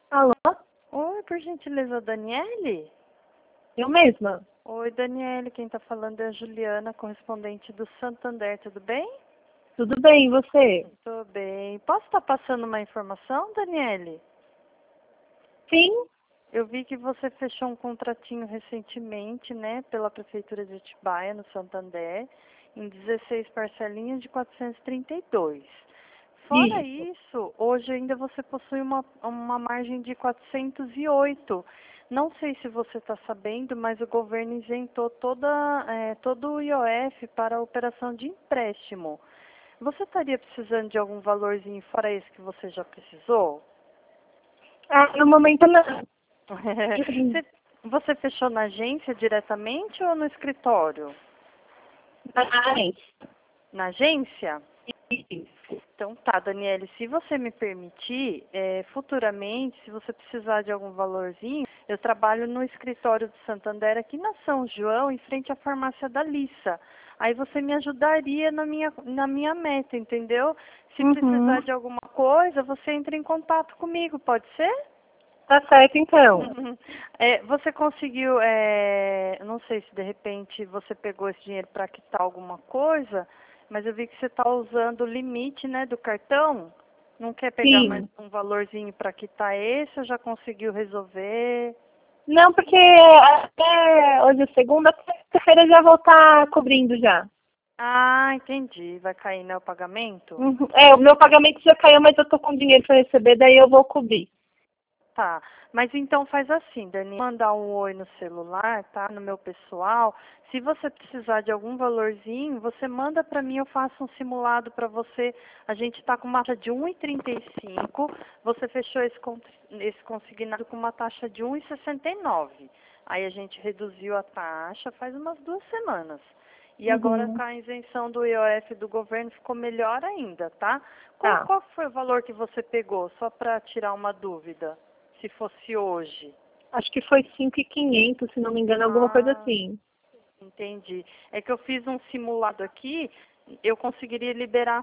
Alô? Oi, por gentileza, Daniele? Eu mesma. Oi, Daniele, quem tá falando é a Juliana, correspondente do Santander, tudo bem? Tudo bem, e você? Tô bem. Posso estar passando uma informação, Daniele? Sim? Eu vi que você fechou um contratinho recentemente, né, pela Prefeitura de Atibaia, no Santander, em 16 parcelinhas de 432. Fora Isso. isso, hoje ainda você possui uma margem de 408. Não sei se você está sabendo, mas o governo isentou todo o IOF para a operação de empréstimo. Você estaria precisando de algum valorzinho fora esse que você já precisou? Ah, no momento não. Você, você fechou na agência diretamente ou no escritório? Mas, Na agência? isso. Então tá, Daniele, se você me permitir, futuramente, se você precisar de algum valorzinho, eu trabalho no escritório do Santander aqui na São João, em frente à farmácia da Lissa. Aí você me ajudaria na minha meta, entendeu? Se precisar Uhum. de alguma coisa, você entra em contato comigo, pode ser? Tá certo, então. Você conseguiu, não sei se de repente você pegou esse dinheiro para quitar alguma coisa, mas eu vi que você está usando o limite, né, do cartão. Não quer pegar mais Sim. um valorzinho para quitar esse ou já conseguiu resolver? Não, porque até hoje é segunda, terça-feira já vou estar cobrindo já. Ah, entendi. Vai cair, né, o pagamento? Uhum. É, o meu pagamento já caiu, mas eu tô com dinheiro para receber, daí eu vou cobrir. Tá, mas então faz assim, Dani, mandar um oi no celular, tá? No meu pessoal. Se você precisar de algum valorzinho, você manda para mim, eu faço um simulado para você. A gente tá com uma taxa de 1,35. Você fechou esse consignado com uma taxa de 1,69. Aí a gente reduziu a taxa faz umas 2 semanas. E agora Uhum. com a isenção do IOF do governo ficou melhor ainda, tá? Qual, Tá. qual foi o valor que você pegou, só para tirar uma dúvida? Se fosse hoje. Acho que foi 5.500, se não me engano, alguma coisa Ah, assim. entendi. É que eu fiz um simulado aqui, eu conseguiria liberar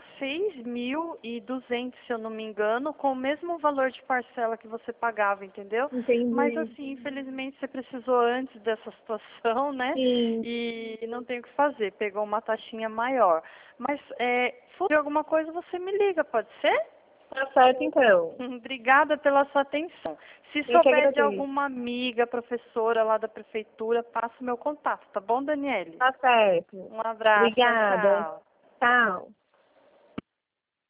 6.200, se eu não me engano, com o mesmo valor de parcela que você pagava, entendeu? Mas Entendi. assim, infelizmente você precisou antes dessa situação, né? Sim. E não tem o que fazer, pegou uma taxinha maior. Mas se for alguma coisa, você me liga, pode ser? Tá certo, então. Obrigada pela sua atenção. Se Eu que souber de agradeço. alguma amiga, professora lá da prefeitura, passa o meu contato, tá bom, Daniele? Tá certo. Um abraço, tchau, Obrigada. tchau. Tchau.